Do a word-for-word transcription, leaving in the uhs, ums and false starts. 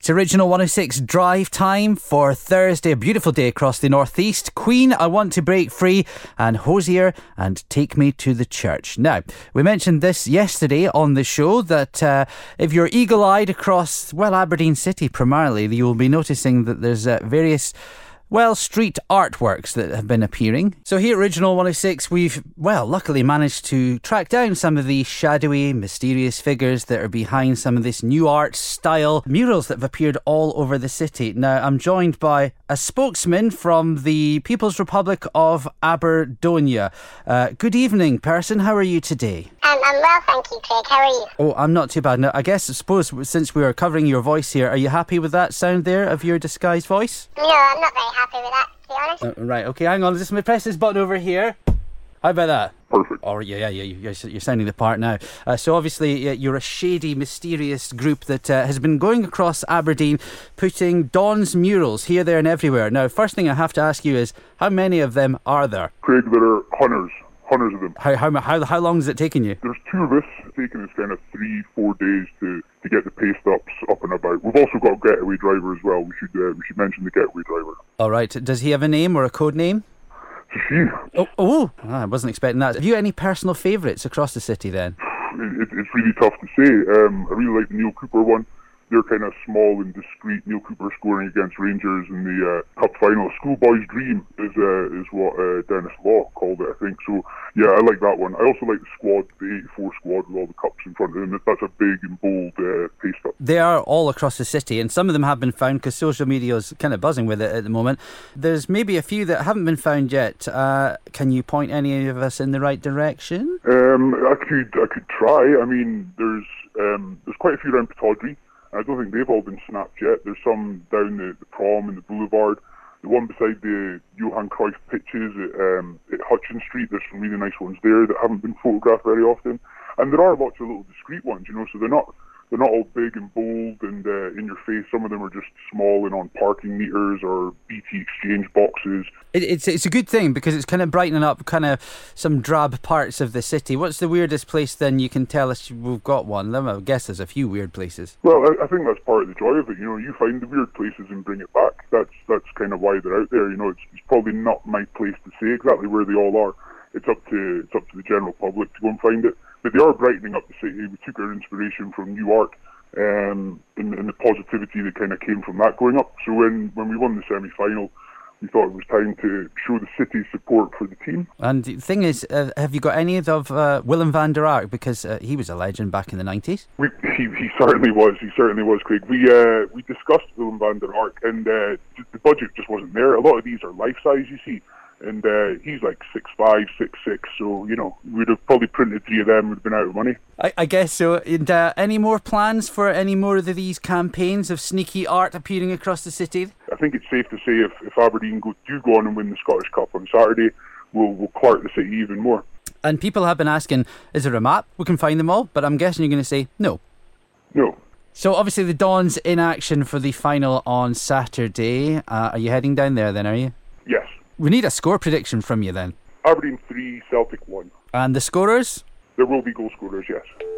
It's Original one oh six drive time for Thursday. A beautiful day across the northeast. Queen, I Want to Break Free, and Hosier and Take Me to the Church. Now, we mentioned this yesterday on the show that uh, if you're eagle-eyed across, well, Aberdeen City primarily, you'll be noticing that there's uh, various... well, street artworks that have been appearing. So here at Original one oh six, we've, well, luckily managed to track down some of the shadowy, mysterious figures that are behind some of this new art style murals that have appeared all over the city. Now, I'm joined by a spokesman from the People's Republic of Aberdonia. Uh, good evening, person. How are you today? Um, I'm well, thank you, Craig. How are you? Oh, I'm not too bad. Now, I guess, I suppose, since we are covering your voice here, are you happy with that sound there of your disguised voice? No, I'm not very happy with that, to be honest. Uh, right, okay, hang on. Just let me press this button over here. How about that? Perfect. Oh, yeah, yeah, yeah, you're, you're sounding the part now. Uh, so obviously, uh, you're a shady, mysterious group that uh, has been going across Aberdeen, putting Don's murals here, there and everywhere. Now, first thing I have to ask you is, how many of them are there? Craig, there are hundreds. Hundreds of them. How how how how long has it taken you? There's two of us. It's taken us kind of three, four days to, to get the paste ups up and about. We've also got a getaway driver as well. We should uh, we should mention the getaway driver. All right. Does he have a name or a code name? It's she. Oh, oh. Ah, I wasn't expecting that. Have you any personal favourites across the city then? It, it, it's really tough to say. Um, I really like the Neil Cooper one. They're kind of small and discreet. Neil Cooper scoring against Rangers in the uh, cup final. Schoolboy's Dream is uh, is what uh, Dennis Law called it, I think. So, yeah, I like that one. I also like the squad, the eighty-four squad with all the cups in front of them. That's a big and bold uh, paste up. They are all across the city, and some of them have been found because social media is kind of buzzing with it at the moment. There's maybe a few that haven't been found yet. Uh, can you point any of us in the right direction? Um, I could I could try. I mean, there's um, there's quite a few around Pataudry. I don't think they've all been snapped yet. There's some down the, the prom and the boulevard. The one beside the Johan Cruyff pitches at, um, at Hutchin Street, there's some really nice ones there that haven't been photographed very often. And there are lots of little discreet ones, you know, so they're not they're not all big and bold and uh, in your face. Some of them are just small and on parking meters or B T exchange boxes. It, it's it's a good thing because it's kind of brightening up kind of some drab parts of the city. What's the weirdest place then you can tell us we've got one? I guess there's a few weird places. Well, I, I think that's part of the joy of it. You know, you find the weird places and bring it back. That's that's kind of why they're out there. You know, it's, it's probably not my place to say exactly where they all are. It's up to it's up to the general public to go and find it. But they are brightening up the city. We took our inspiration from Newark um, and, and the positivity that kind of came from that going up. So when, when we won the semi-final, we thought it was time to show the city's support for the team. And the thing is, uh, have you got any of uh, Willem van der Ark? Because uh, he was a legend back in the nineties. We, he, he certainly was. He certainly was, Craig. We uh, we discussed Willem van der Ark, and uh, the budget just wasn't there. A lot of these are life-size, you see. And uh, he's like six five, six six, so, you know, we'd have probably printed three of them, we'd have been out of money. I, I guess so. And uh, any more plans for any more of these campaigns of sneaky art appearing across the city? I think it's safe to say if, if Aberdeen go, do go on and win the Scottish Cup on Saturday, we'll, we'll clark the city even more. And people have been asking, is there a map? We can find them all, but I'm guessing you're going to say no. No. So obviously the Dons in action for the final on Saturday. Uh, are you heading down there then, are you? Yes. We need a score prediction from you then. Aberdeen three, Celtic one. And the scorers? There will be goal scorers, yes.